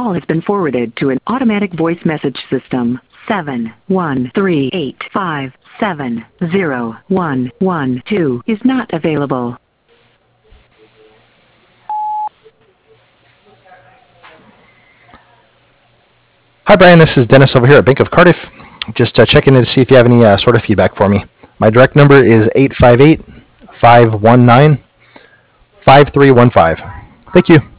call has been forwarded to an automatic voice message system. 71385701112 is not available. Hi, Brian. This is Dennis over here at Bank of Cardiff. Just checking in to see if you have any sort of feedback for me. My direct number is 858-519-5315. Thank you.